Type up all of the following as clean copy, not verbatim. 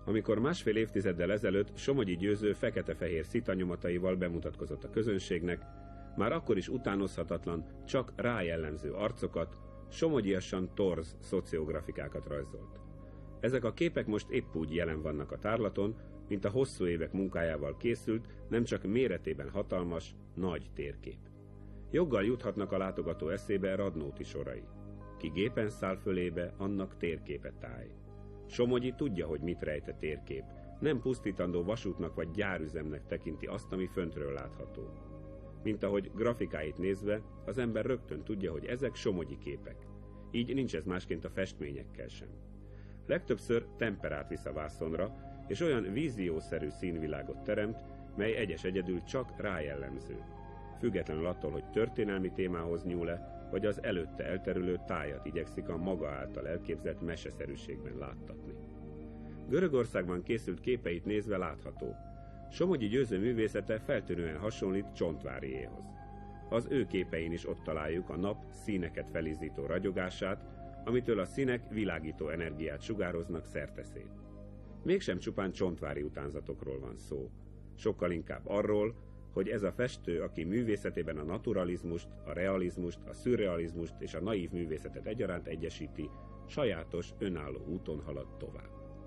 Amikor másfél évtizeddel ezelőtt Somogyi Győző fekete-fehér szitanyomataival bemutatkozott a közönségnek, már akkor is utánozhatatlan, csak rá jellemző arcokat, somogyiasan torz szociografikákat rajzolt. Ezek a képek most épp úgy jelen vannak a tárlaton, mint a hosszú évek munkájával készült, nem csak méretében hatalmas, nagy térkép. Joggal juthatnak a látogató eszébe Radnóti sorai. Ki gépen száll fölébe, annak térképet táj. Somogyi tudja, hogy mit rejt a térkép. Nem pusztítandó vasútnak vagy gyárüzemnek tekinti azt, ami föntről látható. Mint ahogy grafikáit nézve, az ember rögtön tudja, hogy ezek Somogyi képek. Így nincs ez másként a festményekkel sem. Legtöbbször temperát visz a vászonra, és olyan víziószerű színvilágot teremt, mely egyedül csak rájellemző. Függetlenül attól, hogy történelmi témához nyúl-e, vagy az előtte elterülő tájat igyekszik a maga által elképzelt meseszerűségben láttatni. Görögországban készült képeit nézve látható. Somogyi Győző művészete feltűnően hasonlít Csontváriéhoz. Az ő képein is ott találjuk a nap színeket felizzító ragyogását, amitől a színek világító energiát sugároznak szerteszét. Mégsem csupán csontvári utánzatokról van szó. Sokkal inkább arról, hogy ez a festő, aki művészetében a naturalizmust, a realizmust, a szürrealizmust és a naív művészetet egyaránt egyesíti, sajátos, önálló úton halad tovább.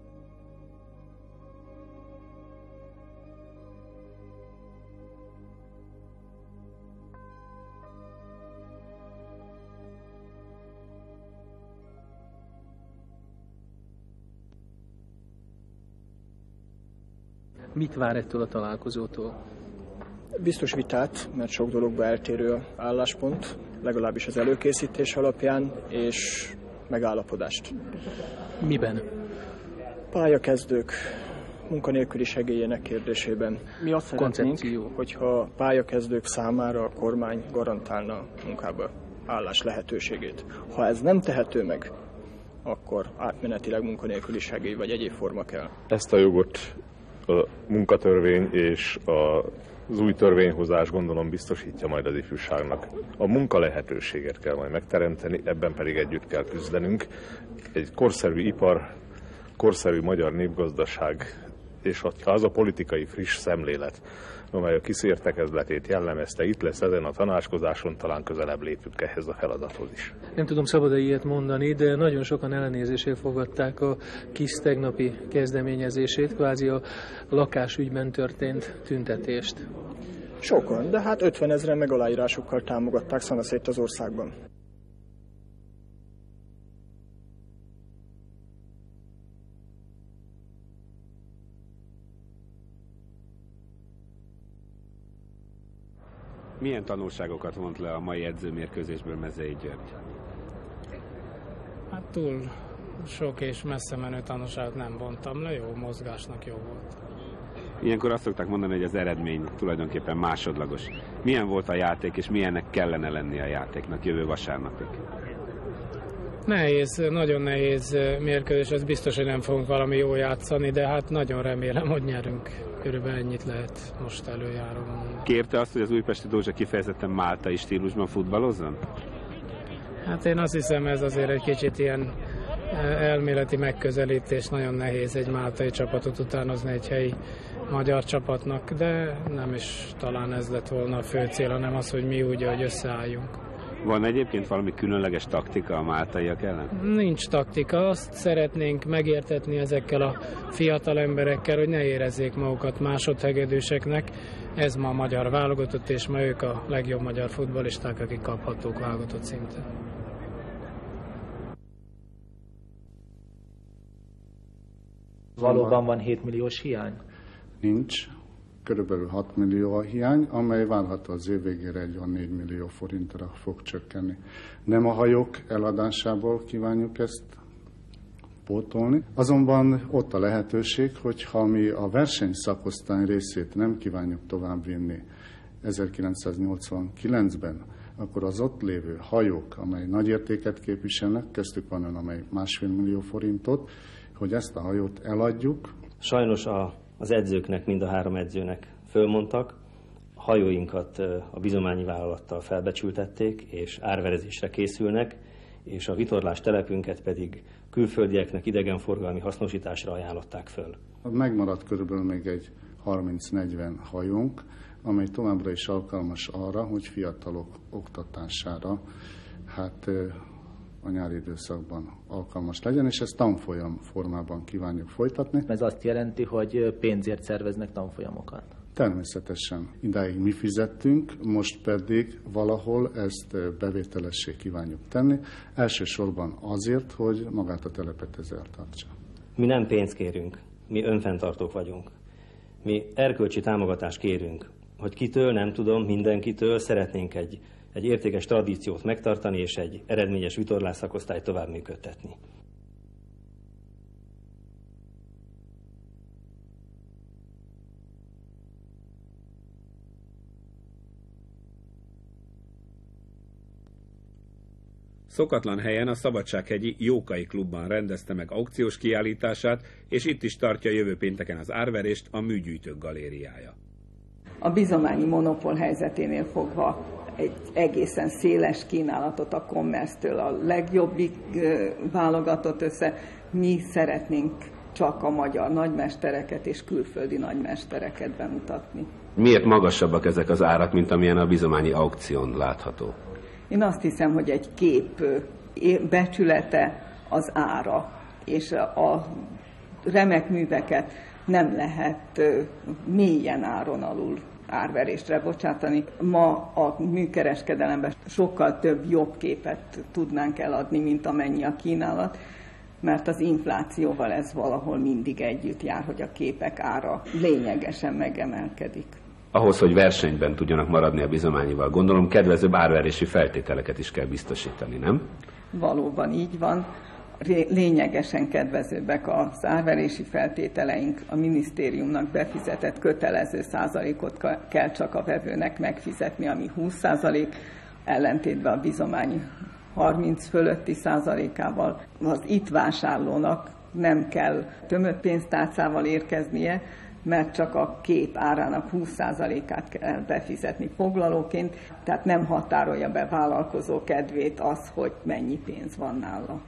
Mit vár ettől a találkozótól? Biztos vitát, mert sok dologba eltérő álláspont, legalábbis az előkészítés alapján, és megállapodást. Miben? Pályakezdők, munkanélküli segélyének kérdésében. Mi azt szeretnénk, hogyha pályakezdők számára a kormány garantálna munkába állás lehetőségét. Ha ez nem tehető meg, akkor átmenetileg munkanélküli segély vagy egyéb forma kell. Ezt a jogot a munkatörvény és az új törvényhozás gondolom biztosítja majd az ifjúságnak. A munka lehetőséget kell majd megteremteni, ebben pedig együtt kell küzdenünk. Egy korszerű ipar, korszerű magyar népgazdaság, és az a politikai friss szemlélet, amely a KISZ értekezletét jellemezte, itt lesz ezen a tanácskozáson, talán közelebb lépünk ehhez a feladathoz is. Nem tudom, szabad-e ilyet mondani, de nagyon sokan ellenézéssel fogadták a KISZ tegnapi kezdeményezését, kvázi a lakásügyben történt tüntetést. Sokan, de hát 50 000 meg aláírásokkal támogatták szanaszét az országban. Milyen tanulságokat vont le a mai edzőmérkőzésből Mezei György? Hát túl sok és messze menő tanulságot nem vontam le, jó mozgásnak jó volt. Ilyenkor azt szokták mondani, hogy az eredmény tulajdonképpen másodlagos. Milyen volt a játék, és milyennek kellene lennie a játéknak jövő vasárnapig? Nehéz, nagyon nehéz mérkőzés, ez biztos, hogy nem fogunk valami jól játszani, de hát nagyon remélem, hogy nyerünk. Körülbelül ennyit lehet most előjáróban. Kérte azt, hogy az újpesti Dózsa kifejezetten máltai stílusban futballozzon? Hát én azt hiszem, ez azért egy kicsit ilyen elméleti megközelítés, nagyon nehéz egy máltai csapatot utánozni egy helyi magyar csapatnak, de nem is talán ez lett volna a fő cél, hanem az, hogy mi úgy, hogy összeálljunk. Van egyébként valami különleges taktika a máltaiak ellen? Nincs taktika, azt szeretnénk megértetni ezekkel a fiatal emberekkel, hogy ne érezzék magukat másodhegedűseknek. Ez ma a magyar válogatott, és ma ők a legjobb magyar futballisták, akik kaphatók válogatott szinten. Valóban van 7 milliós hiány? Nincs. Körülbelül 6 millió a hiány, amely várható az év végére egy olyan 4 millió forintra fog csökkenni. Nem a hajók eladásából kívánjuk ezt pótolni, azonban ott a lehetőség, hogy ha mi a versenyszakosztály részét nem kívánjuk továbbvinni 1989-ben, akkor az ott lévő hajók, amely nagy értéket képviselnek, köztük van olyan, amely 1,5 millió forintot, hogy ezt a hajót eladjuk. Sajnos az edzőknek, mind a 3 edzőnek fölmondtak, a hajóinkat a bizományi vállalattal felbecsültették, és árverezésre készülnek, és a vitorlás telepünket pedig külföldieknek idegenforgalmi hasznosításra ajánlották föl. Megmaradt körülbelül még egy 30-40 hajónk, amely továbbra is alkalmas arra, hogy fiatalok oktatására a nyári időszakban alkalmas legyen, és ezt tanfolyam formában kívánjuk folytatni. Ez azt jelenti, hogy pénzért szerveznek tanfolyamokat? Természetesen. Idáig mi fizettünk, most pedig valahol ezt bevételessé kívánjuk tenni, elsősorban azért, hogy magát a telepet ezzel tartsa. Mi nem pénzt kérünk, mi önfenntartók vagyunk. Mi erkölcsi támogatást kérünk, hogy kitől, nem tudom, mindenkitől szeretnénk egy értékes tradíciót megtartani, és egy eredményes vitorlás szakosztályt tovább működtetni. Szokatlan helyen a Szabadsághegyi Jókai Klubban rendezte meg aukciós kiállítását, és itt is tartja jövő pénteken az árverést a Műgyűjtők galériája. A bizományi monopól helyzeténél fogva egy egészen széles kínálatot a Commerce-től a legjobbig válogatott össze. Mi szeretnénk csak a magyar nagymestereket és külföldi nagymestereket bemutatni. Miért magasabbak ezek az árak, mint amilyen a bizományi aukción látható? Én azt hiszem, hogy egy kép becsülete az ára, és a remek műveket nem lehet mélyen áron alul árverésre bocsátani. Ma a műkereskedelemben sokkal több jobb képet tudnánk eladni, mint amennyi a kínálat, mert az inflációval ez valahol mindig együtt jár, hogy a képek ára lényegesen megemelkedik. Ahhoz, hogy versenyben tudjanak maradni a bizományival, gondolom kedvezőbb árverési feltételeket is kell biztosítani, nem? Valóban így van. Lényegesen kedvezőbbek az árverési feltételeink. A minisztériumnak befizetett kötelező százalékot kell csak a vevőnek megfizetni, ami 20%, ellentétben a bizomány 30 fölötti százalékával. Az itt vásárlónak nem kell tömött pénztárcával érkeznie, mert csak a kép árának 20%-át kell befizetni foglalóként, tehát nem határolja be vállalkozó kedvét az, hogy mennyi pénz van nála.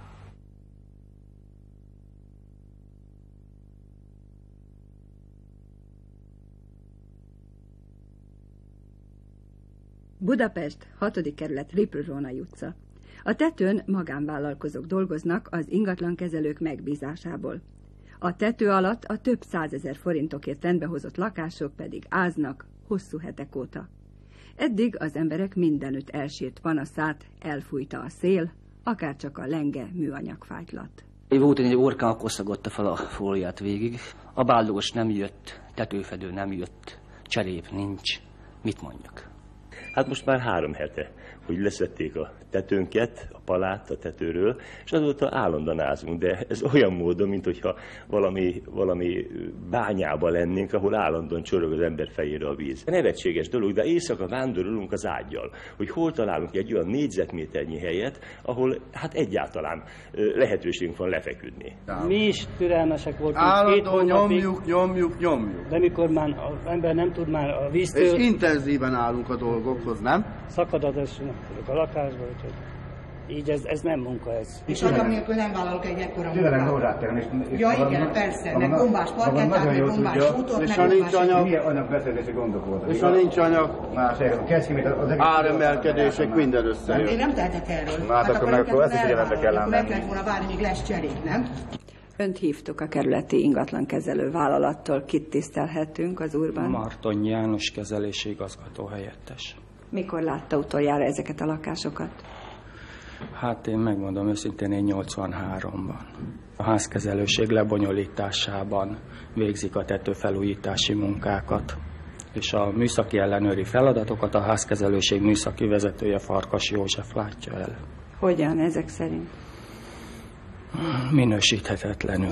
Budapest, 6. kerület, Lipről-Rónai utca. A tetőn magánvállalkozók dolgoznak az ingatlankezelők megbízásából. A tető alatt a több 100 000 forintokért rendbehozott lakások pedig áznak hosszú hetek óta. Eddig az emberek mindenütt elsírt panaszát elfújta a szél, akárcsak a lenge műanyagfájtlat. Volt egy orkán, koszagolta fel a fóliát végig. A bállós nem jött, tetőfedő nem jött, cserép nincs. Mit mondjak? Hát most már 3 hete, hogy leszették a tetőnket, a palát a tetőről, és azóta állandóan ázunk, de ez olyan módon, mint hogyha valami bányába lennénk, ahol állandóan csorog az ember fejére a víz. Nevetséges dolog, de éjszaka vándorolunk az ággyal, hogy hol találunk egy olyan négyzetméternyi helyet, ahol hát egyáltalán lehetőségünk van lefeküdni. Mi is türelmesek voltunk. Állandóan nyomjuk. De mikor már az ember nem tud már a víztől... És intenzíven állunk a dolgokhoz, nem? Szakad az esőnek a lakásba, úgyhogy így ez nem munka ez. És anyag nélkül nem vállalok egy ekkora munkát. Ja igen, persze, meg gombás parkettát, meg gombás útot, meg gombás... Milyen anyagbeszerzési gondok voltak? És ha nincs anyag, áremelkedések minden össze. Én nem tehetek erről. Hát akkor ezt is figyelembe kell venni. Meg kellett volna várni, míg lesz cserék, nem? Önt hívtuk a kerületi ingatlankezelő vállalattól, kit tisztelhetünk az úrban? Marton János kezelési igazgató helyettes. Mikor látta utoljára ezeket a lakásokat? Hát én megmondom őszintén, én 83-ban. A házkezelőség lebonyolításában végzik a tetőfelújítási munkákat, és a műszaki ellenőri feladatokat a házkezelőség műszaki vezetője Farkas József látja el. Hogyan ezek szerint? Minősíthetetlenül.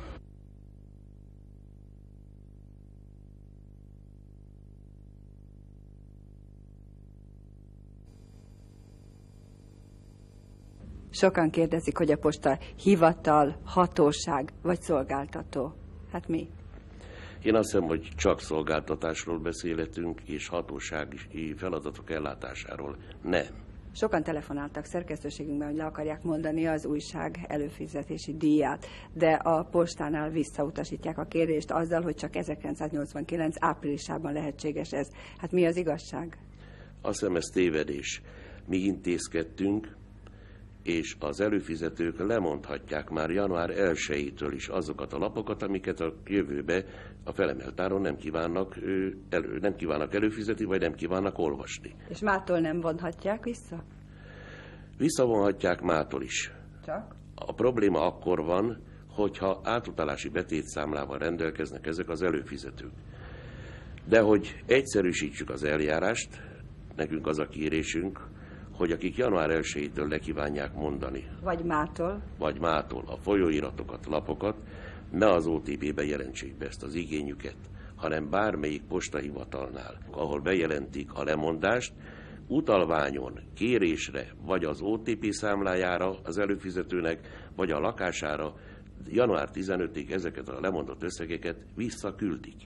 Sokan kérdezik, hogy a posta hivatal, hatóság vagy szolgáltató. Hát mi? Én azt hiszem, hogy csak szolgáltatásról beszélhetünk, és hatósági feladatok ellátásáról nem. Sokan telefonáltak szerkesztőségünkben, hogy le akarják mondani az újság előfizetési díját, de a postánál visszautasítják a kérdést azzal, hogy csak 1989 áprilisában lehetséges ez. Hát mi az igazság? Azt hiszem, ez tévedés. Mi intézkedtünk, és az előfizetők lemondhatják már január 1-től is azokat a lapokat, amiket a jövőbe a felemelt áron nem kívánnak előfizetni, vagy nem kívánnak olvasni. És mától nem vonhatják vissza? Visszavonhatják mától is. Csak? A probléma akkor van, hogyha átutalási betétszámlával rendelkeznek ezek az előfizetők. De hogy egyszerűsítsük az eljárást, nekünk az a kérésünk, hogy akik január 1-től le kívánják mondani. Vagy mától a folyóiratokat, lapokat, ne az OTP-be jelentsék be ezt az igényüket, hanem bármelyik postahivatalnál, ahol bejelentik a lemondást, utalványon, kérésre, vagy az OTP számlájára az előfizetőnek, vagy a lakására január 15-ig ezeket a lemondott összegeket visszaküldik.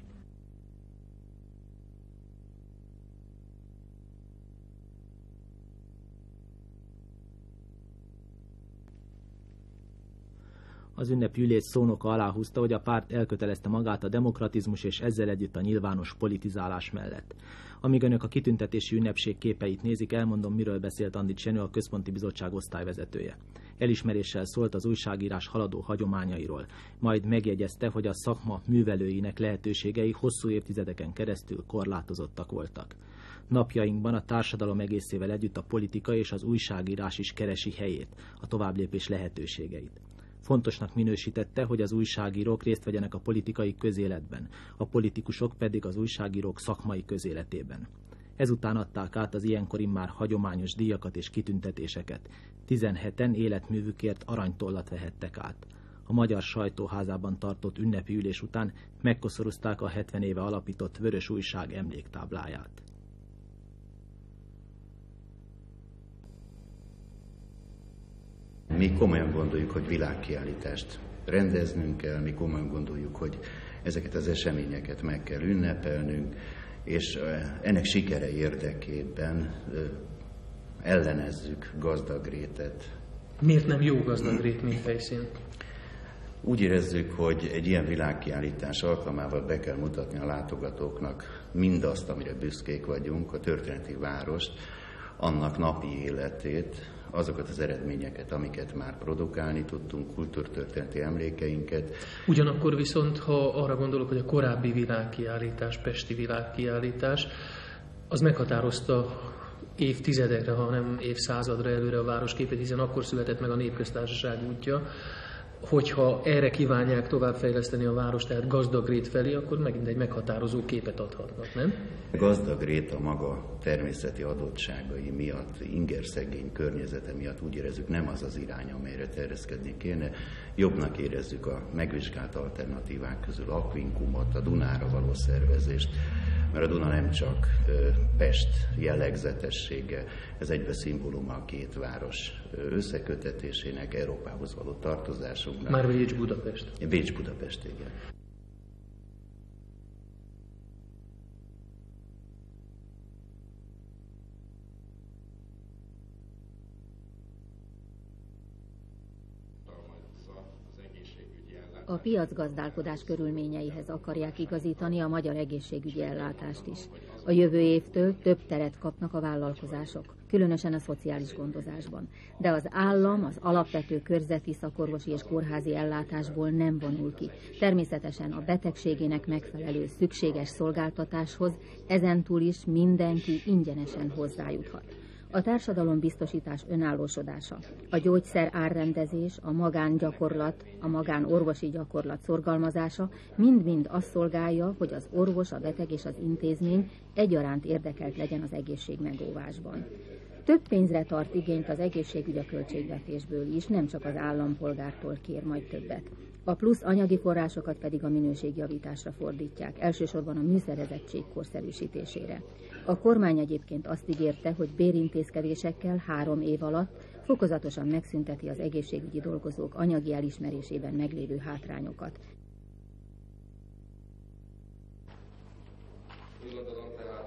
Az ünnepi ülés szónoka aláhúzta, hogy a párt elkötelezte magát a demokratizmus és ezzel együtt a nyilvános politizálás mellett. Amíg önök a kitüntetési ünnepség képeit nézik, elmondom, miről beszélt Andics Jenő, a Központi Bizottság osztályvezetője. Elismeréssel szólt az újságírás haladó hagyományairól, majd megjegyezte, hogy a szakma művelőinek lehetőségei hosszú évtizedeken keresztül korlátozottak voltak. Napjainkban a társadalom egészével együtt a politika és az újságírás is keresi helyét, a továbblépés lehetőségeit. Fontosnak minősítette, hogy az újságírók részt vegyenek a politikai közéletben, a politikusok pedig az újságírók szakmai közéletében. Ezután adták át az ilyenkor immár hagyományos díjakat és kitüntetéseket. 17-en életművükért aranytollat vehettek át. A Magyar Sajtóházában tartott ünnepi ülés után megkoszorúzták a 70 éve alapított Vörös Újság emléktábláját. Mi komolyan gondoljuk, hogy világkiállítást rendeznünk kell, mi komolyan gondoljuk, hogy ezeket az eseményeket meg kell ünnepelnünk, és ennek sikere érdekében ellenezzük Gazdagrétet. Miért nem jó Gazdagrét, mint helyszín? Úgy érezzük, hogy egy ilyen világkiállítás alkalmával be kell mutatni a látogatóknak mindazt, amire büszkék vagyunk, a történeti várost, annak napi életét, azokat az eredményeket, amiket már produkálni tudtunk, kultúrtörténeti emlékeinket. Ugyanakkor viszont, ha arra gondolok, hogy a korábbi világkiállítás, pesti világkiállítás, az meghatározta évtizedekre, ha nem évszázadra előre a városképet, hiszen akkor született meg a Népköztársaság útja. Hogyha erre kívánják továbbfejleszteni a várost, tehát Gazdagrét felé, akkor megint egy meghatározó képet adhatnak, nem? Gazdagrét a maga természeti adottságai miatt, ingerszegény környezete miatt úgy érezzük, nem az az irány, amelyre terjeszkedni kéne. Jobbnak érezzük a megvizsgált alternatívák közül Aquincumot, a Dunára való szervezést, mert a Duna nem csak Pest jellegzetessége, ez egybe szimbóluma a két város összekötetésének, Európához való tartozásunknak. Már Bécs-Budapest. Bécs-Budapest, igen. A piacgazdálkodás körülményeihez akarják igazítani a magyar egészségügyi ellátást is. A jövő évtől több teret kapnak a vállalkozások, különösen a szociális gondozásban. De az állam az alapvető körzeti szakorvosi és kórházi ellátásból nem vonul ki. Természetesen a betegségének megfelelő szükséges szolgáltatáshoz ezentúl is mindenki ingyenesen hozzájuthat. A társadalombiztosítás önállósodása, a gyógyszer árrendezés, a magángyakorlat, a magánorvosi gyakorlat szorgalmazása mind-mind azt szolgálja, hogy az orvos, a beteg és az intézmény egyaránt érdekelt legyen az egészségmegóvásban. Több pénzre tart igényt az egészségügy a költségvetésből is, nem csak az állampolgártól kér majd többet. A plusz anyagi forrásokat pedig a minőségjavításra fordítják, elsősorban a műszerezettség korszerűsítésére. A kormány egyébként azt ígérte, hogy bérintézkedésekkel 3 év alatt fokozatosan megszünteti az egészségügyi dolgozók anyagi elismerésében meglévő hátrányokat.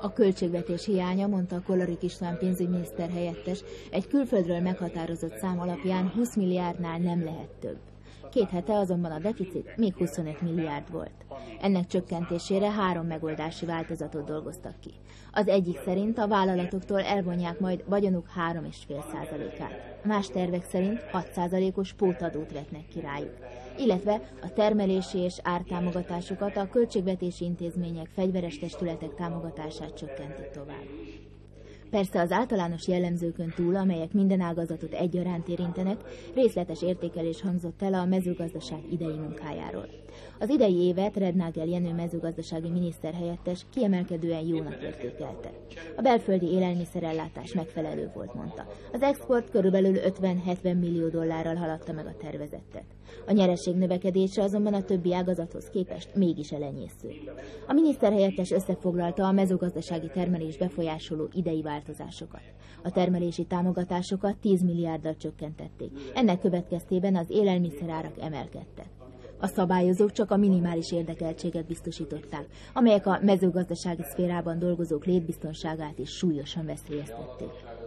A költségvetés hiánya, mondta Kollarik István pénzügyminiszter helyettes, egy külföldről meghatározott szám alapján 20 milliárdnál nem lehet több. 2 hete azonban a deficit még 25 milliárd volt. Ennek csökkentésére 3 megoldási változatot dolgoztak ki. Az egyik szerint a vállalatoktól elvonják majd vagyonuk 3,5%-át. Más tervek szerint 6%-os pótadót vetnek ki rájuk, illetve a termelési és ártámogatásokat, a költségvetési intézmények, fegyveres testületek támogatását csökkentik tovább. Persze az általános jellemzőkön túl, amelyek minden ágazatot egyaránt érintenek, részletes értékelés hangzott el a mezőgazdaság idei munkájáról. Az idei évet Rednagel Jenő mezőgazdasági miniszter helyettes kiemelkedően jónak értékelte. A belföldi élelmiszerellátás megfelelő volt, mondta. Az export körülbelül 50-70 millió dollárral haladta meg a tervezettet. A nyereség növekedése azonban a többi ágazathoz képest mégis elenyésző. A miniszter helyettes összefoglalta a mezőgazdasági termelés befolyásoló idei változásokat. A termelési támogatásokat 10 milliárddal csökkentették. Ennek következtében az élelmiszerárak emelkedtek. A szabályozók csak a minimális érdekeltséget biztosították, amelyek a mezőgazdasági szférában dolgozók létbiztonságát is súlyosan veszélyeztették.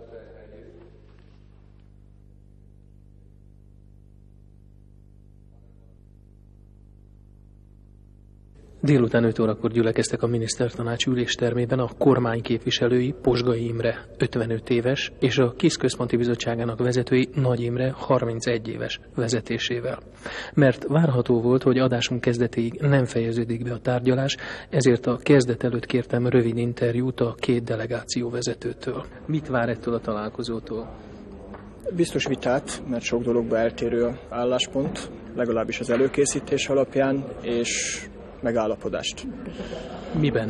Délután 5 órakor gyülekeztek a minisztertanács üléstermében a kormány képviselői, Posgai Imre 55 éves és a KISZ központi bizottságának vezetői Nagy Imre 31 éves vezetésével. Mert várható volt, hogy adásunk kezdetéig nem fejeződik be a tárgyalás, ezért a kezdet előtt kértem rövid interjút a 2 delegáció vezetőtől. Mit vár ettől a találkozótól? Biztos vitát, mert sok dologban eltérő az álláspont, legalábbis az előkészítés alapján, és megállapodást. Miben?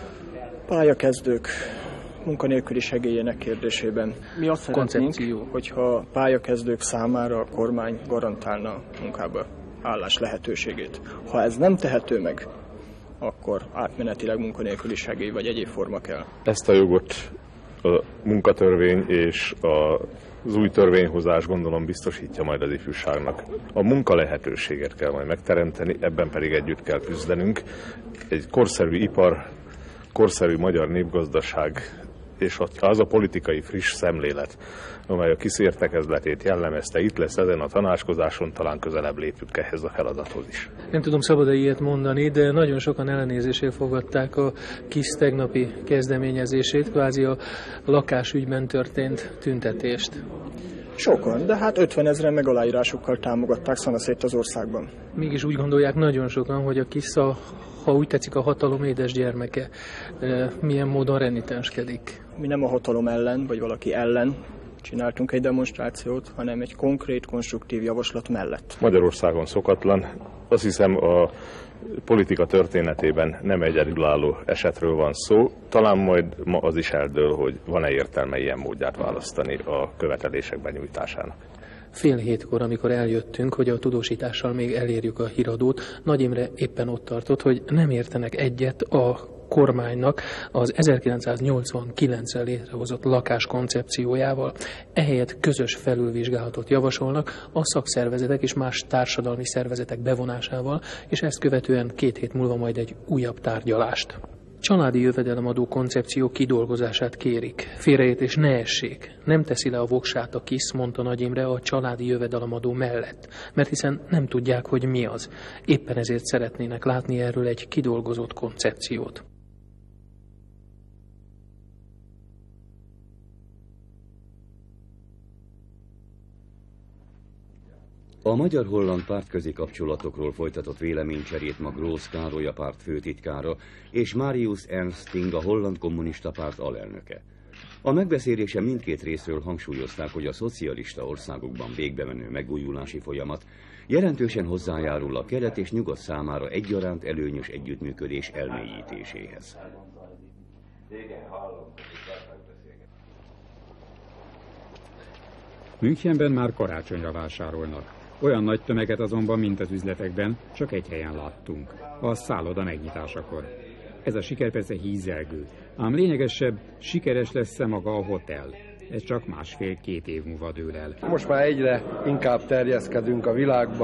Pályakezdők munkanélküli segélyének kérdésében. Mi azt szeretnénk, hogyha pályakezdők számára a kormány garantálna munkába állás lehetőségét. Ha ez nem tehető meg, akkor átmenetileg munkanélküli segély vagy egyéb forma kell. Ezt a jogot a munkatörvény és az új törvényhozás gondolom biztosítja majd az ifjúságnak. A munka lehetőséget kell majd megteremteni, ebben pedig együtt kell küzdenünk. Egy korszerű ipar, korszerű magyar népgazdaság és az a politikai friss szemlélet, amely a KISZ értekezletét jellemezte, itt lesz ezen a tanácskozáson, talán közelebb lépünk ehhez a feladathoz is. Nem tudom, szabad-e ilyet mondani, de nagyon sokan ellenézésért fogadták a KISZ tegnapi kezdeményezését, kvázi a lakásügyben történt tüntetést. Sokan, de hát 50 000 meg aláírásokkal támogatták szanaszét az országban. Mégis úgy gondolják nagyon sokan, hogy a KISZ, ha úgy tetszik, a hatalom édes gyermeke, milyen módon renitenskedik. Mi nem a hatalom ellen, vagy valaki ellen csináltunk egy demonstrációt, hanem egy konkrét, konstruktív javaslat mellett. Magyarországon szokatlan. Azt hiszem, a politika történetében nem egy egyedülálló esetről van szó. Talán majd ma az is eldől, hogy van-e értelme ilyen módját választani a követelések benyújtásának. 6:30, amikor eljöttünk, hogy a tudósítással még elérjük a híradót, Nagy Imre éppen ott tartott, hogy nem értenek egyet a kormánynak az 1989-re létrehozott lakáskoncepciójával. Ehelyett közös felülvizsgálatot javasolnak a szakszervezetek és más társadalmi szervezetek bevonásával, és ezt követően 2 hét múlva majd egy újabb tárgyalást. Családi jövedelemadó koncepció kidolgozását kérik. Félreértés ne essék. Nem teszi le a voksát a KISZ, mondta Nagy Imre a családi jövedelemadó mellett, mert hiszen nem tudják, hogy mi az. Éppen ezért szeretnének látni erről egy kidolgozott koncepciót. A magyar-holland pártközi kapcsolatokról folytatott véleménycserét ma Grósz Károly a párt főtitkára és Marius Ernsting a holland kommunista párt alelnöke. A megbeszélésen mindkét részről hangsúlyozták, hogy a szocialista országokban végbemenő megújulási folyamat jelentősen hozzájárul a kelet és nyugat számára egyaránt előnyös együttműködés elmélyítéséhez. Münchenben már karácsonyra vásárolnak. Olyan nagy tömeget azonban, mint az üzletekben, csak egy helyen láttunk, a szálloda megnyitásakor. Ez a siker persze hízelgő, ám lényegesebb, sikeres lesz-e maga a hotel. Ez csak 1,5-2 év múlva dől el. Most már egyre inkább terjeszkedünk a világba.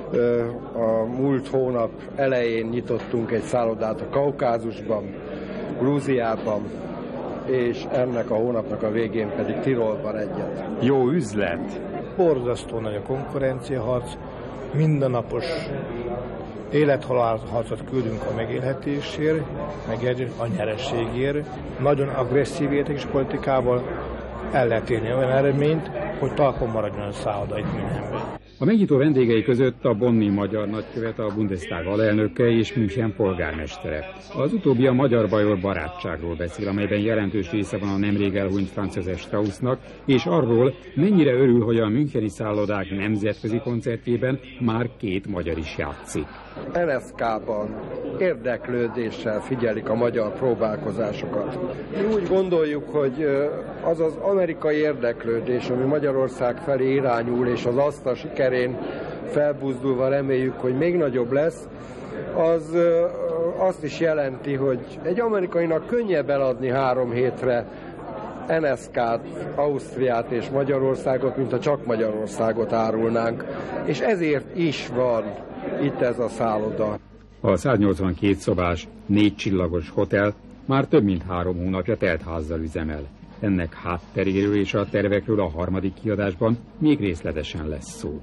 A múlt hónap elején nyitottunk egy szállodát a Kaukázusban. Grúziában, és ennek a hónapnak a végén pedig Tirolban egyet. Jó üzlet! Borzasztó nagy a konkurenciaharc, mindennapos élethalálharcot küldünk a megélhetésért, meg a nyerességért. Nagyon agresszív értékes politikával el lehet érni olyan eredményt, hogy talpon maradjon a szálloda itt Münchenben. A megnyitó vendégei között a bonni magyar nagykövet, a Bundestag alelnöke és München polgármestere. Az utóbbi a magyar-bajor barátságról beszél, amelyben jelentős része van a nemrég elhunyt Franz Josef Straussnak, és arról, mennyire örül, hogy a müncheni szállodák nemzetközi koncertjében már 2 magyar is játszik. NSZK-ban érdeklődéssel figyelik a magyar próbálkozásokat. Mi úgy gondoljuk, hogy az az amerikai érdeklődés, ami Magyarország felé irányul, és az ASZTA sikerén felbuzdulva reméljük, hogy még nagyobb lesz, az azt is jelenti, hogy egy amerikainak könnyebb eladni 3 hétre NSZK-t, Ausztriát és Magyarországot, mint ha csak Magyarországot árulnánk. És ezért is van itt ez a szálloda. A 182 szobás, 4 csillagos hotel már több mint 3 hónapja teltházzal üzemel. Ennek hátteréről és a tervekről a harmadik kiadásban még részletesen lesz szó.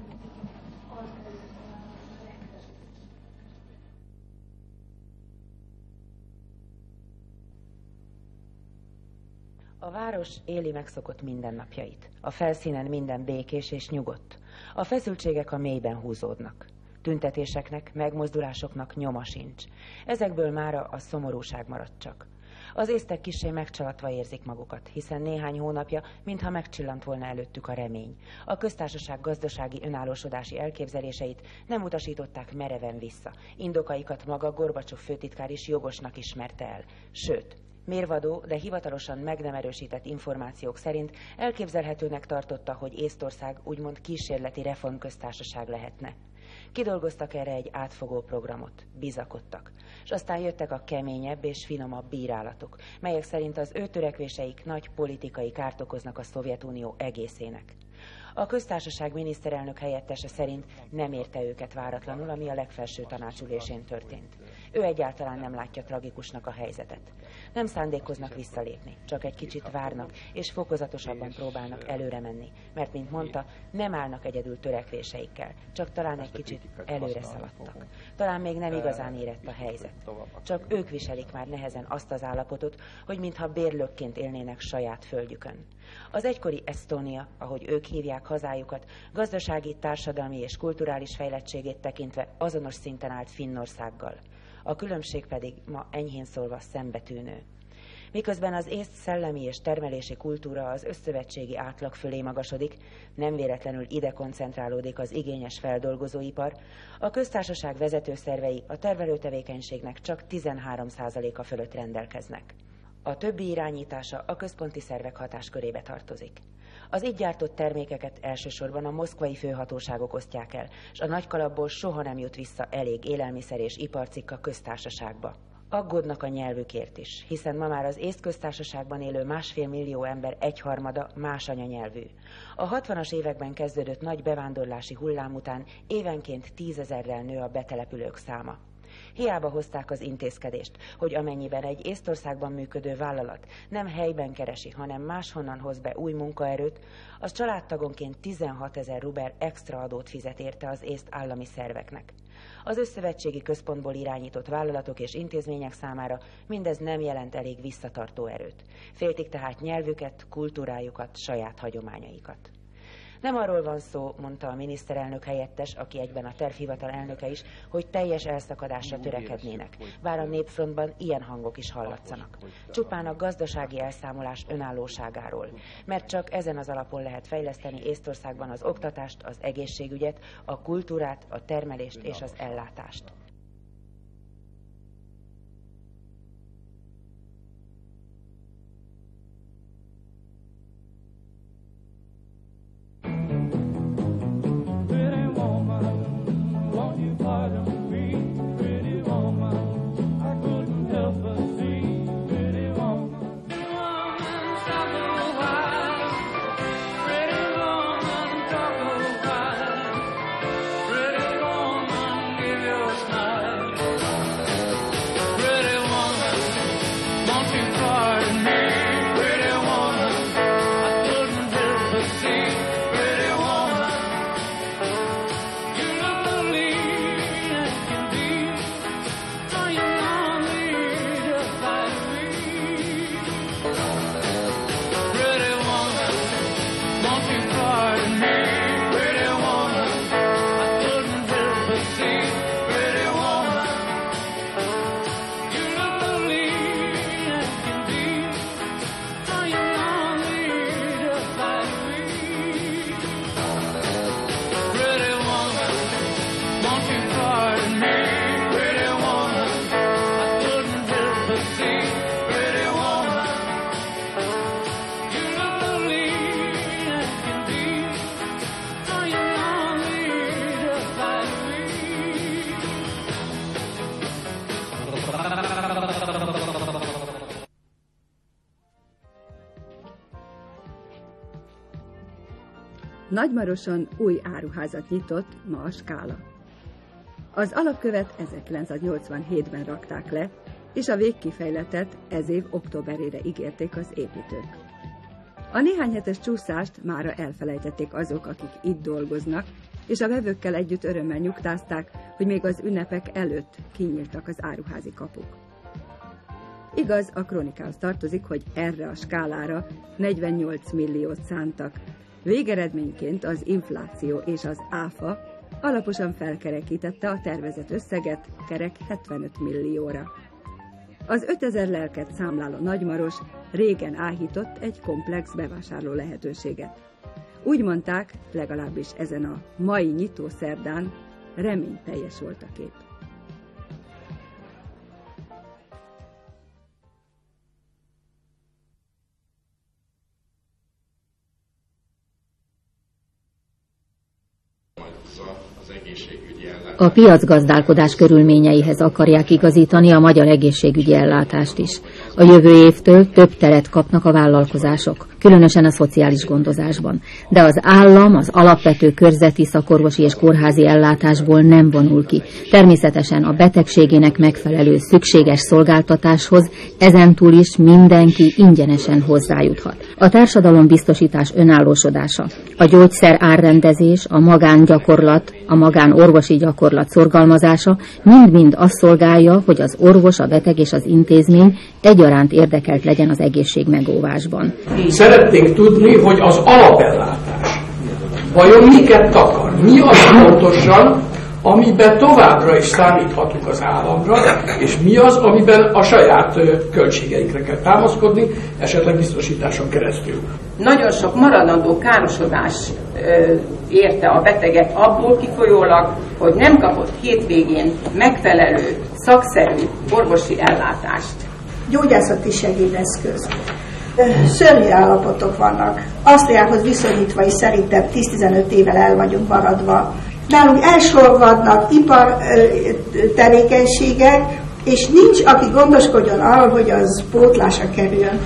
A város éli megszokott mindennapjait. A felszínen minden békés és nyugodt. A feszültségek a mélyben húzódnak. Tüntetéseknek, megmozdulásoknak nyoma sincs. Ezekből mára a szomorúság maradt csak. Az észtek kissé megcsalatva érzik magukat, hiszen néhány hónapja, mintha megcsillant volna előttük a remény. A köztársaság gazdasági önállósodási elképzeléseit nem utasították mereven vissza. Indokaikat maga Gorbacsov főtitkár is jogosnak ismerte el. Sőt, mérvadó, de hivatalosan meg nem erősített információk szerint elképzelhetőnek tartotta, hogy Észtország úgymond kísérleti reformköztársaság lehetne. Kidolgoztak erre egy átfogó programot, bizakodtak, és aztán jöttek a keményebb és finomabb bírálatok, melyek szerint az ő törekvéseik nagy politikai kárt okoznak a Szovjetunió egészének. A köztársaság miniszterelnök helyettese szerint nem érte őket váratlanul, ami a legfelső tanácsülésén történt. Ő egyáltalán nem látja tragikusnak a helyzetet. Nem szándékoznak visszalépni, csak egy kicsit várnak, és fokozatosabban próbálnak előre menni, mert, mint mondta, nem állnak egyedül törekvéseikkel, csak talán egy kicsit előre szaladtak. Talán még nem igazán érett a helyzet. Csak ők viselik már nehezen azt az állapotot, hogy mintha bérlőkként élnének saját földjükön. Az egykori Esztónia, ahogy ők hívják hazájukat, gazdasági, társadalmi és kulturális fejlettségét tekintve azonos szinten állt Finnországgal. A különbség pedig ma enyhén szólva szembetűnő. Miközben az észt szellemi és termelési kultúra az összszövetségi átlag fölé magasodik, nem véletlenül ide koncentrálódik az igényes feldolgozóipar, a köztársaság vezetőszervei a termelőtevékenységnek csak 13%-a fölött rendelkeznek. A többi irányítása a központi szervek hatáskörébe tartozik. Az így gyártott termékeket elsősorban a moszkvai főhatóságok osztják el, és a nagy kalapból soha nem jut vissza elég élelmiszer és iparcikk a köztársaságba. Aggódnak a nyelvükért is, hiszen ma már az észt köztársaságban élő 1,5 millió ember egyharmada más anyanyelvű. A 60-as években kezdődött nagy bevándorlási hullám után évenként 10 000-rel nő a betelepülők száma. Hiába hozták az intézkedést, hogy amennyiben egy Észtországban működő vállalat nem helyben keresi, hanem máshonnan hoz be új munkaerőt, az családtagonként 16 000 rubel extra adót fizet érte az észt állami szerveknek. Az összszövetségi központból irányított vállalatok és intézmények számára mindez nem jelent elég visszatartó erőt. Féltik tehát nyelvüket, kultúrájukat, saját hagyományaikat. Nem arról van szó, mondta a miniszterelnök helyettes, aki egyben a tervhivatal elnöke is, hogy teljes elszakadásra törekednének, bár a Népfrontban ilyen hangok is hallatszanak. Csupán a gazdasági elszámolás önállóságáról, mert csak ezen az alapon lehet fejleszteni Észtországban az oktatást, az egészségügyet, a kultúrát, a termelést és az ellátást. Smile. Nagymaroson új áruházat nyitott ma a Skála. Az alapkövet 1987-ben rakták le, és a végkifejletet ez év októberére ígérték az építők. A néhány hetes csúszást mára elfelejtették azok, akik itt dolgoznak, és a vevőkkel együtt örömmel nyugtázták, hogy még az ünnepek előtt kinyíltak az áruházi kapuk. Igaz, a krónikához tartozik, hogy erre a Skálára 48 milliót szántak. Végeredményként az infláció és az áfa alaposan felkerekítette a tervezett összeget kerek 75 millióra. Az 5000 lelket számláló Nagymaros régen áhított egy komplex bevásárló lehetőséget. Úgy mondták, legalábbis ezen a mai nyitószerdán reményteljes volt a kép. A piacgazdálkodás körülményeihez akarják igazítani a magyar egészségügyi ellátást is. A jövő évtől több teret kapnak a vállalkozások, különösen a szociális gondozásban. De az állam az alapvető körzeti szakorvosi és kórházi ellátásból nem vonul ki. Természetesen a betegségének megfelelő szükséges szolgáltatáshoz ezentúl is mindenki ingyenesen hozzájuthat. A társadalombiztosítás önállósodása, a gyógyszer árrendezés, a magángyakorlat, a magánorvosi gyakorlat szorgalmazása mind-mind azt szolgálja, hogy az orvos, a beteg és az intézmény egyaránt érdekelt legyen az egészségmegóvásban. Szeretnénk tudni, hogy az alapellátás vajon miket takar, mi az pontosan, amiben továbbra is számíthatunk az államra, és mi az, amiben a saját költségeinkre kell támaszkodni, esetleg biztosításon keresztül. Nagyon sok maradandó károsodás érte a beteget abból kifolyólag, hogy nem kapott hétvégén megfelelő, szakszerű orvosi ellátást. Gyógyászati segédeszköz. Szörnyű állapotok vannak. Ausztriához viszonyítva is szerintem 10-15 évvel el vagyunk maradva. Nálunk elsorvadnak ipar tevékenységek, és nincs, aki gondoskodjon arról, hogy az pótlásra kerüljön.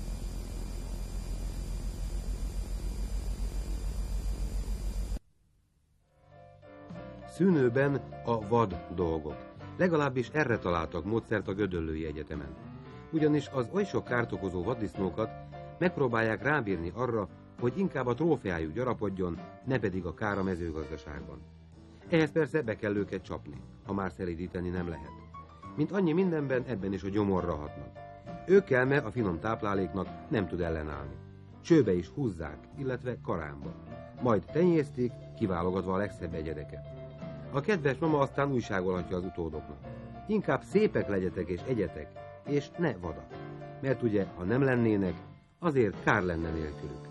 Szűnőben a vad dolgok. Legalábbis erre találtak módszert a Gödöllői Egyetemen. Ugyanis az oly sok kárt okozó vaddisznókat megpróbálják rábírni arra, hogy inkább a trófeájuk gyarapodjon, ne pedig a kár a mezőgazdaságban. Ehhez persze be kell őket csapni, ha már szelídíteni nem lehet. Mint annyi mindenben, ebben is a gyomorra hatnak. Őkelme a finom tápláléknak nem tud ellenállni. Csőbe is húzzák, illetve karánba. Majd tenyésztik, kiválogatva a legszebb egyedeket. A kedves mama aztán újságolhatja az utódoknak. Inkább szépek legyetek és egyetek, és ne vadak. Mert ugye, ha nem lennének, azért kár lenne nélkülük.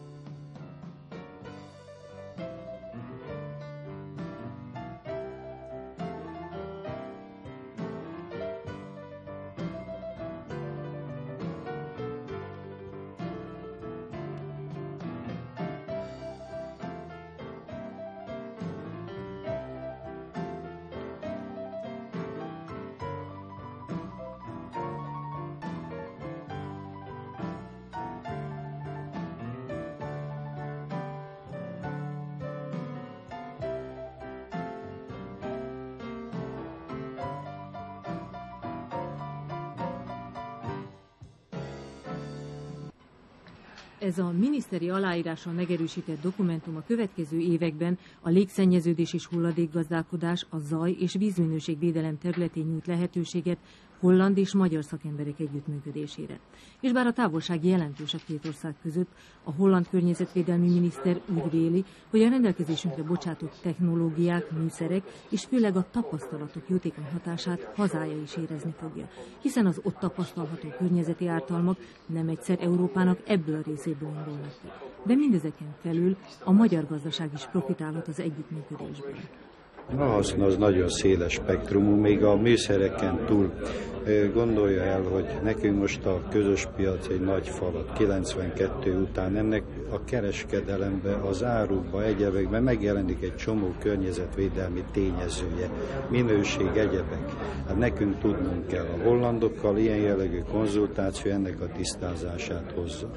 Ez a miniszteri aláírással megerősített dokumentum a következő években a légszennyeződés és hulladékgazdálkodás, a zaj és vízminőségvédelem területén nyújt lehetőséget holland és magyar szakemberek együttműködésére. És bár a távolság jelentős a két ország között, a holland környezetvédelmi miniszter úgy véli, hogy a rendelkezésünkre bocsátott technológiák, műszerek és főleg a tapasztalatok jótékony hatását hazája is érezni fogja, hiszen az ott tapasztalható környezeti ártalmak nem egyszer Európának ebből a részéből indulnak ki. De mindezeken felül a magyar gazdaság is profitálhat az együttműködésből. A haszna az nagyon széles spektrumú, még a műszereken túl. Gondolja el, hogy nekünk most a közös piac egy nagy falat, 92 után ennek a kereskedelemben, az árukban, egyebekben megjelenik egy csomó környezetvédelmi tényezője, minőség, egyebek. Hát nekünk tudnunk kell, a hollandokkal ilyen jellegű konzultáció ennek a tisztázását hozza.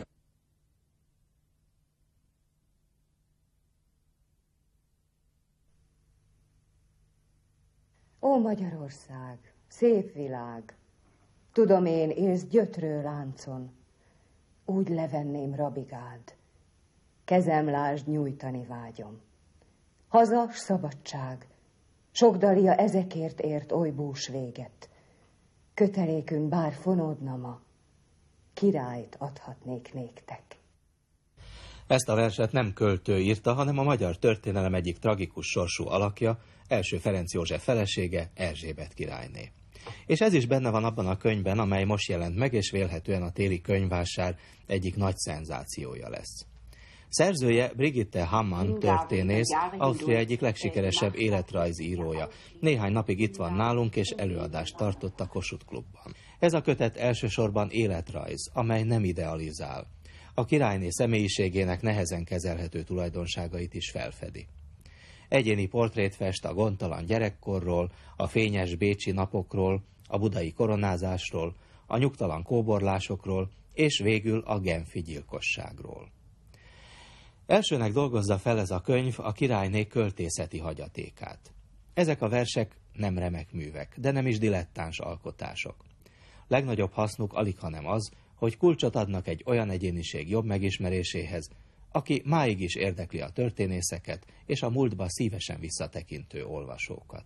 Ó, Magyarország, szép világ, tudom én, élsz gyötrő láncon, úgy levenném rabigád, kezem lásd nyújtani vágyom. Haza, s szabadság, sok dalia ezekért ért oly bús véget, kötelékünk bár fonódna ma, királyt adhatnék néktek. Ezt a verset nem költő írta, hanem a magyar történelem egyik tragikus sorsú alakja, első Ferenc József felesége, Erzsébet királyné. És ez is benne van abban a könyvben, amely most jelent meg, és vélhetően a téli könyvvásár egyik nagy szenzációja lesz. Szerzője Brigitte Hamann történész, Ausztria egyik legsikeresebb életrajzírója. Néhány napig itt van nálunk, és előadást tartott a Kossuth Klubban. Ez a kötet elsősorban életrajz, amely nem idealizál. A királyné személyiségének nehezen kezelhető tulajdonságait is felfedi. Egyéni portrét fest a gondtalan gyerekkorról, a fényes bécsi napokról, a budai koronázásról, a nyugtalan kóborlásokról, és végül a genfi gyilkosságról. Elsőnek dolgozza fel ez a könyv a királyné költészeti hagyatékát. Ezek a versek nem remek művek, de nem is dilettáns alkotások. Legnagyobb hasznuk alighanem az, hogy kulcsot adnak egy olyan egyéniség jobb megismeréséhez, aki máig is érdekli a történészeket és a múltba szívesen visszatekintő olvasókat.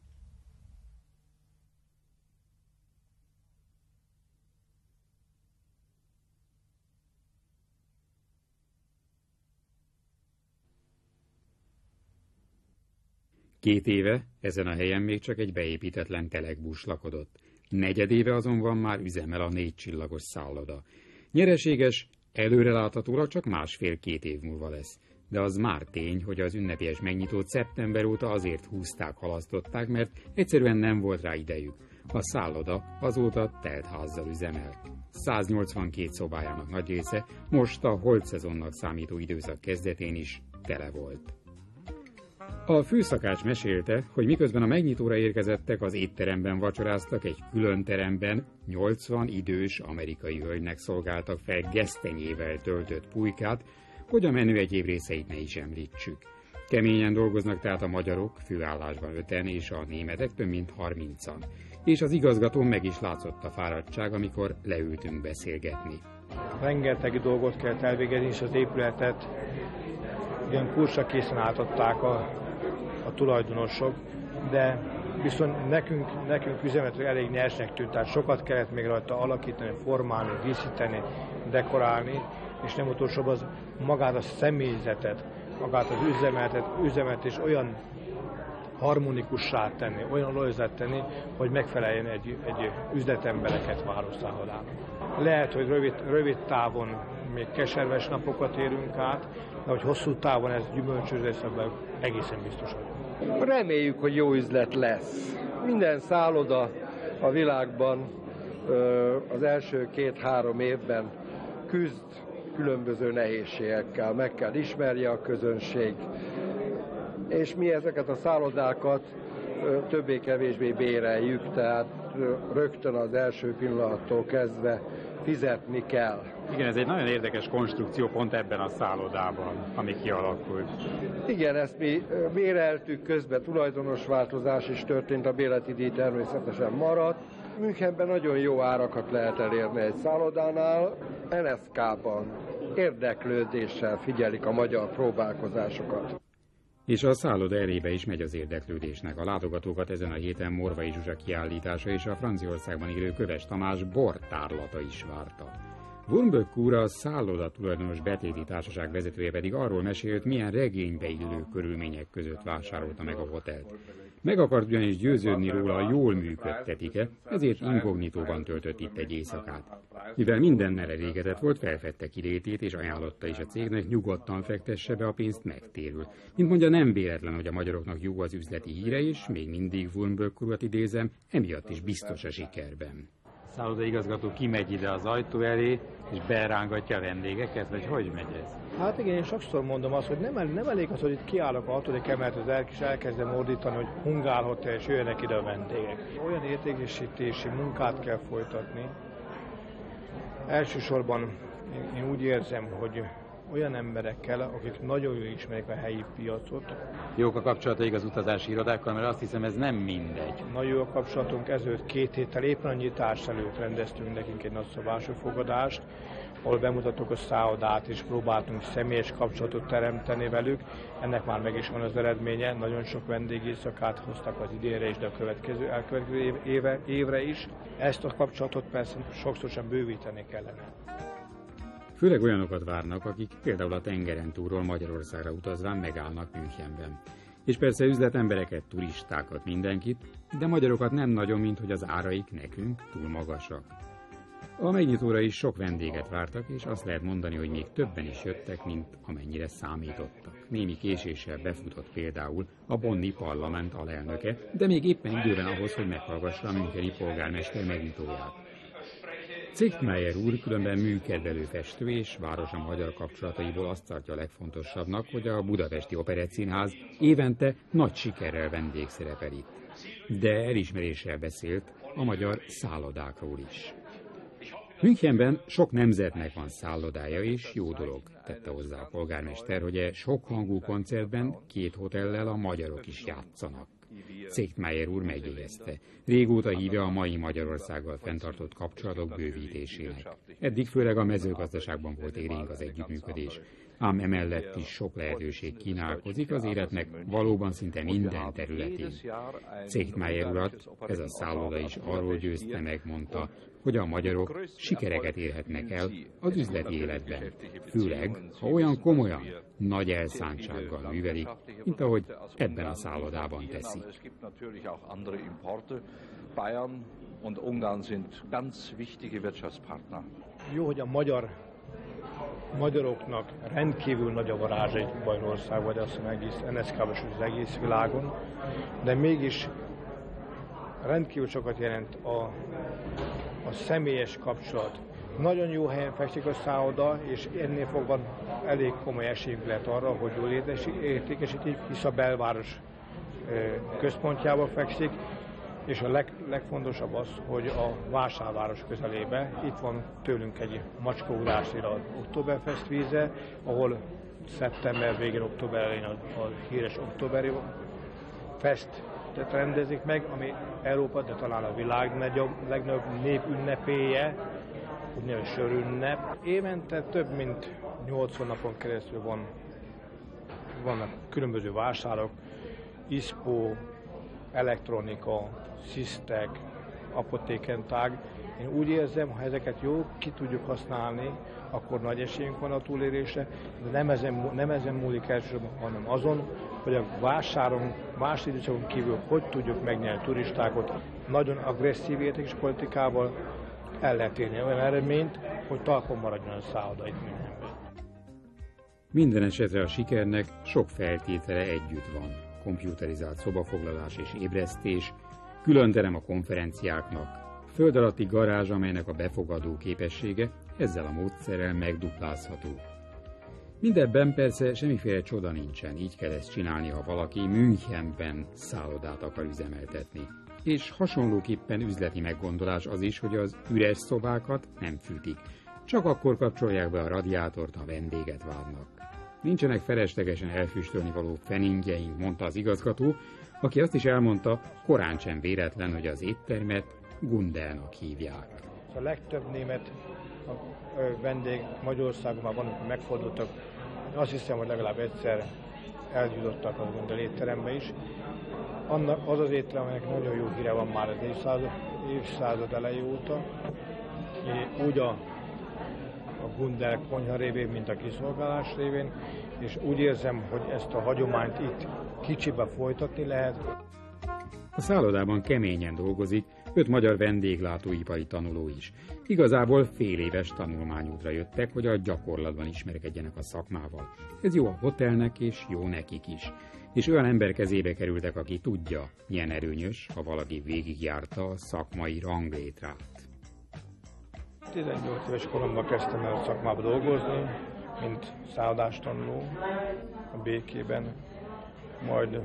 Két éve ezen a helyen még csak egy beépítetlen telekbusz lakodott. Negyedéve azonban már üzemel a 4 csillagos szálloda. Nyereséges, előreláthatólag csak 1,5-2 év múlva lesz. De az már tény, hogy az ünnepélyes megnyitót szeptember óta azért húzták, halasztották, mert egyszerűen nem volt rá idejük. A szálloda azóta telt házzal üzemel. 182 szobájának nagy része most a holdszezonnak számító időszak kezdetén is tele volt. A főszakács mesélte, hogy miközben a megnyitóra érkezettek, az étteremben vacsoráztak, egy külön teremben 80 idős amerikai hölgynek szolgáltak fel gesztenyével töltött pulykát, hogy a menü egyéb részeit ne is említsük. Keményen dolgoznak tehát a magyarok, főállásban 5-en, és a németek több mint 30-an. És az igazgatón meg is látszott a fáradtság, amikor leültünk beszélgetni. Rengeteg dolgot kellett elvégezni, és az épületet ilyen kursra készen átadták a tulajdonosok, de viszont nekünk üzemeltetők elég nyersnek tűnt, tehát sokat kellett még rajta alakítani, formálni, díszíteni, dekorálni, és nem utolsóbb az magát a személyzetet, magát az üzemet és olyan harmonikussá tenni, olyan olajzát tenni, hogy megfeleljen egy üzletembereket városszállodának. Lehet, hogy rövid távon még keserves napokat érünk át, de hogy hosszú távon ez gyümölcsös lesz, abban egészen biztos vagyok. Reméljük, hogy jó üzlet lesz. Minden szálloda a világban az első 2-3 évben küzd különböző nehézségekkel, meg kell ismerje a közönség, és mi ezeket a szállodákat többé-kevésbé béreljük, tehát rögtön az első pillanattól kezdve fizetni kell. Igen, ez egy nagyon érdekes konstrukció pont ebben a szállodában, ami kialakult. Igen, ezt mi béreltük, közben tulajdonosváltozás is történt, a bérleti díj természetesen maradt. Münchenben nagyon jó árakat lehet elérni egy szállodánál. NSZK-ban érdeklődéssel figyelik a magyar próbálkozásokat. És a szálloda elébe is megy az érdeklődésnek. A látogatókat ezen a héten Morvai Zsuzsa kiállítása és a Franciaországban élő Köves Tamás bortárlata is várta. Wurmböck úr, a szálloda tulajdonos betéti társaság vezetője pedig arról mesélt, milyen regénybe illő körülmények között vásárolta meg a hotelt. Meg akart ugyanis győződni róla, jól működtetik-e, ezért inkognitóban töltött itt egy éjszakát. Mivel mindennel elégedett volt, felfedte kilétét és ajánlotta is a cégnek, nyugodtan fektesse be a pénzt, megtérül. Mint mondja, nem véletlen, hogy a magyaroknak jó az üzleti híre, és még mindig Wurmböck urat idézem, emiatt is biztos a sikerben. Szállodaigazgató kimegy ide az ajtó elé, és berángatja a vendégeket, vagy hogy megy ez? Hát igen, én sokszor mondom azt, hogy nem elég az, hogy itt kiállok a 6. emeletre, és elkezdem ordítani, hogy Hungál Hotel, és jöjjenek ide a vendégek. Olyan értékesítési munkát kell folytatni. Elsősorban én úgy érzem, hogy olyan emberekkel, akik nagyon jól ismerik a helyi piacot. Jók a kapcsolataik az utazási irodákkal, mert azt hiszem, ez nem mindegy. Nagyon jó a kapcsolatunk, ezelőtt 2 héttel éppen a nyitás előtt rendeztünk nekünk egy nagyszabású fogadást, ahol bemutattuk a szállodát, és próbáltunk személyes kapcsolatot teremteni velük. Ennek már meg is van az eredménye, nagyon sok vendégészakát hoztak az idénre is, de a elkövetkező évre is. Ezt a kapcsolatot persze sokszorosan bővíteni kellene. Főleg olyanokat várnak, akik például a tengeren túlról Magyarországra utazván megállnak Münchenben. És persze üzletembereket, turistákat, mindenkit, de magyarokat nem nagyon, mint hogy az áraik nekünk túl magasak. A megnyitóra is sok vendéget vártak, és azt lehet mondani, hogy még többen is jöttek, mint amennyire számítottak. Némi késéssel befutott például a bonni parlament alelnöke, de még éppen időben ahhoz, hogy meghallgassa a müncheni polgármester megnyitóját. Zichtmeier úr különben műkedvelő festő és városa magyar kapcsolataiból azt tartja a legfontosabbnak, hogy a Budapesti Operettszínház évente nagy sikerrel vendégszerepel itt. De elismeréssel beszélt a magyar szállodákról is. Münchenben sok nemzetnek van szállodája, és jó dolog, tette hozzá a polgármester, hogy a sokhangú koncertben 2 hotellel a magyarok is játszanak. Zichtmeier úr megjegyezte. Régóta híve a mai Magyarországgal fenntartott kapcsolatok bővítésének. Eddig főleg a mezőgazdaságban volt élénk az együttműködés. Ám emellett is sok lehetőség kínálkozik az életnek valóban szinte minden területén. Zichtmeier urat ez a szálloda is arról győzte meg, mondta, hogy a magyarok sikereket érhetnek el az üzleti életben, főleg, ha olyan komolyan, nagy elszántsággal művelik, mint ahogy ebben a szállodában teszik. Bayern und Ungarn sind ganz wichtige Wirtschaftspartner. Jó, hogy a magyaroknak rendkívül nagy a varázsa itt Bajorországban, de azt hiszem egész NSZK-ban és az egész világon, de mégis rendkívül sokat jelent a személyes kapcsolat. Nagyon jó helyen fekszik a szálloda, és ennél fogva elég komoly esélyünk lehet arra, hogy jól értékesítik, hisz a belváros központjában fekszik, és a legfontosabb az, hogy a vásárváros közelébe, itt van tőlünk egy macskaugrástér az Oktoberfest víze, ahol szeptember végén, október elején a híres Októberi Festet rendezik meg, ami Európa, de talán a világ legnagyobb népünnepéje, úgynevezett sörünnep. Évente több mint 80 napon keresztül vannak különböző vásárok, ISPO, elektronika, szisztek, apotékentág. Én úgy érzem, ha ezeket jó ki tudjuk használni, akkor nagy esélyünk van a túlélésre, de nem ezen múlik elsősorban, hanem azon, hogy a más időszakon kívül hogy tudjuk megnyerni turistákat. Nagyon agresszív értékes politikával el lehet érni olyan eredményt, hogy talpon maradjon a szálloda itt mindenben. Minden esetre a sikernek sok feltétele együtt van. Komputerizált szobafoglalás és ébresztés, külön terem a konferenciáknak, föld alatti garázs, amelynek a befogadó képessége ezzel a módszerrel megduplázható. Mindebben persze semmiféle csoda nincsen, így kell ezt csinálni, ha valaki Münchenben szállodát akar üzemeltetni. És hasonlóképpen üzleti meggondolás az is, hogy az üres szobákat nem fűtik, csak akkor kapcsolják be a radiátort, ha vendéget várnak. Nincsenek feleslegesen elfüstölni való feningjeink, mondta az igazgató, aki azt is elmondta, korán sem véletlen, hogy az éttermet Gundelnak hívják. A legtöbb német vendég Magyarországon már van, hogy megfordultak. Azt hiszem, hogy legalább egyszer eljutottak a Gundel étterembe is. Az az étterem, amelynek nagyon jó híre van már az évszázad elejé óta. Úgy a Gundel konyha révén, mint a kiszolgálás révén, és úgy érzem, hogy ezt a hagyományt itt kicsibe folytatni lehet. A szállodában keményen dolgozik 5 magyar vendéglátóipari tanuló is. Igazából féléves tanulmányútra jöttek, hogy a gyakorlatban ismerkedjenek a szakmával. Ez jó a hotelnek és jó nekik is. És olyan ember kezébe kerültek, aki tudja, milyen erőnyös, ha valaki végigjárta a szakmai ranglétrát. 18 éves koromban kezdtem el a szakmába dolgozni, mint szállodástanuló a Békében, majd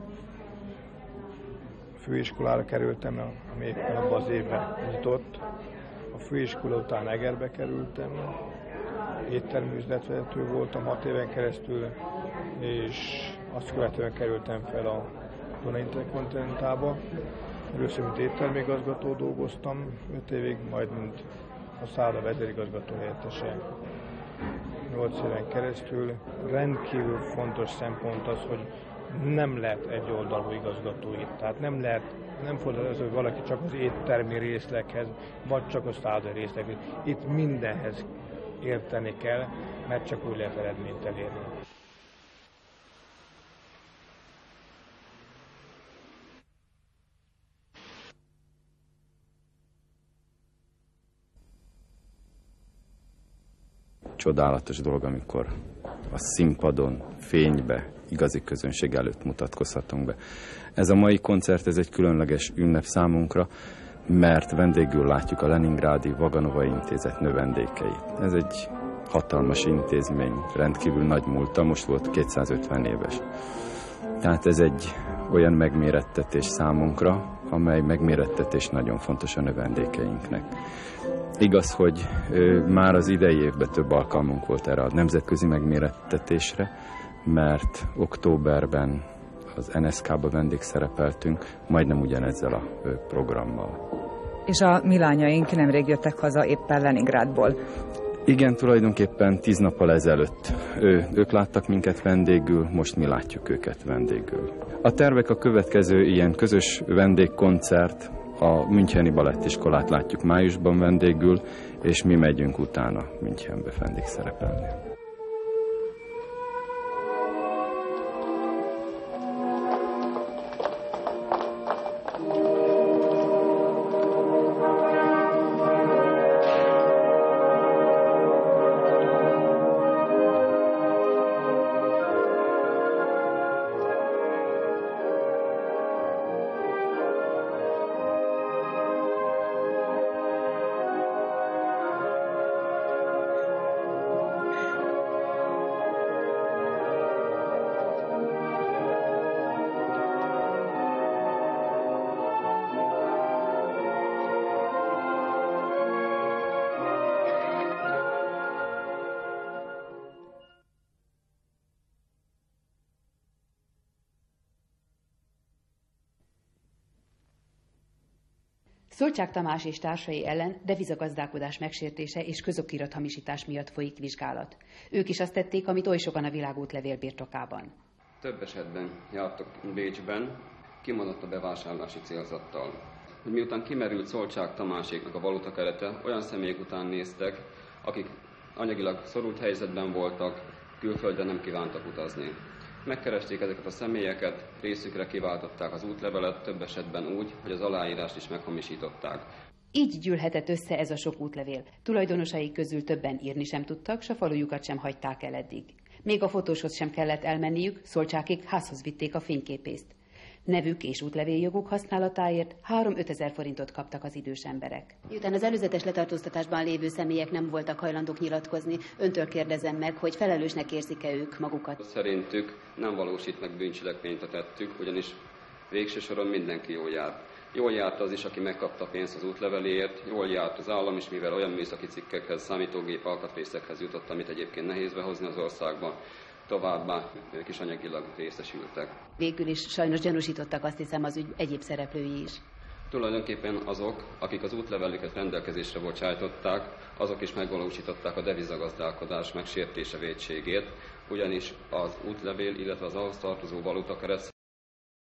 főiskolára kerültem, ami éppen abban az évben nyitott. A főiskola után Egerbe kerültem, éttermi üzletvezető voltam 6 éven keresztül, és azt követően kerültem fel a Duna Interkontinentálba. Először mint éttermigazgató dolgoztam 5 évig, majd mint a szálloda vezérigazgató helyettese 8 éven keresztül. Rendkívül fontos szempont az, hogy nem lehet egyoldalú igazgató itt. Tehát nem fordul az, hogy valaki csak az éttermi részleghez, vagy csak a szállodai részleghez. Itt mindenhez érteni kell, mert csak úgy lehet eredményt elérni. Csodálatos dolog, amikor a színpadon, fénybe, igazi közönség előtt mutatkozhatunk be. Ez a mai koncert, ez egy különleges ünnep számunkra, mert vendégül látjuk a Leningrádi Vaganovai Intézet növendékeit. Ez egy hatalmas intézmény, rendkívül nagy múlta, most volt 250 éves. Tehát ez egy olyan megmérettetés számunkra, amely megmérettetés nagyon fontos a növendékeinknek. Igaz, hogy már az idei évben több alkalmunk volt erre a nemzetközi megmérettetésre, mert októberben az NSZK-ba vendégszerepeltünk, majdnem ugyanezzel a programmal. És a mi lányaink nemrég jöttek haza éppen Leningrádból. Igen, tulajdonképpen 10 nappal ezelőtt ők láttak minket vendégül, most mi látjuk őket vendégül. A tervek a következő ilyen közös vendégkoncert, a Müncheni Balettiskolát látjuk májusban vendégül, és mi megyünk utána Münchenbe vendégszerepelni. Szolcsák Tamás és társai ellen devizagazdálkodás megsértése és közokirathamisítás miatt folyik vizsgálat. Ők is azt tették, amit oly sokan a világútlevél birtokában. Több esetben jártak Bécsben, kimondott a bevásárlási célzattal. Miután kimerült Szolcsák Tamáséknak a valutakerete, olyan személyek után néztek, akik anyagilag szorult helyzetben voltak, külföldre nem kívántak utazni. Megkeresték ezeket a személyeket, részükre kiváltották az útlevelet, több esetben úgy, hogy az aláírást is meghamisították. Így gyűlhetett össze ez a sok útlevél. Tulajdonosaik közül többen írni sem tudtak, s a falujukat sem hagyták el eddig. Még a fotóshoz sem kellett elmenniük, Szolcsákék házhoz vitték a fényképészt. Nevük és útlevéljoguk használatáért 3-5 ezer forintot kaptak az idős emberek. Miután az előzetes letartóztatásban lévő személyek nem voltak hajlandók nyilatkozni, öntől kérdezem meg, hogy felelősnek érzik-e ők magukat? Szerintük nem valósít meg bűncselekményt a tettük, ugyanis végső soron mindenki jól járt. Jól járt az is, aki megkapta pénzt az útleveléért, jól járt az állam is, mivel olyan műszaki cikkekhez, számítógép alkatrészekhez jutott, amit egyébként nehéz behozni az országban. Továbbá ők is anyagilag részesültek. Végül is sajnos gyanúsítottak, azt hiszem, az ügy egyéb szereplői is. Tulajdonképpen azok, akik az útlevelüket rendelkezésre bocsájtották, azok is megvalósították a devizagazdálkodás megsértése vétségét, ugyanis az útlevél, illetve az ahhoz tartozó valutakeret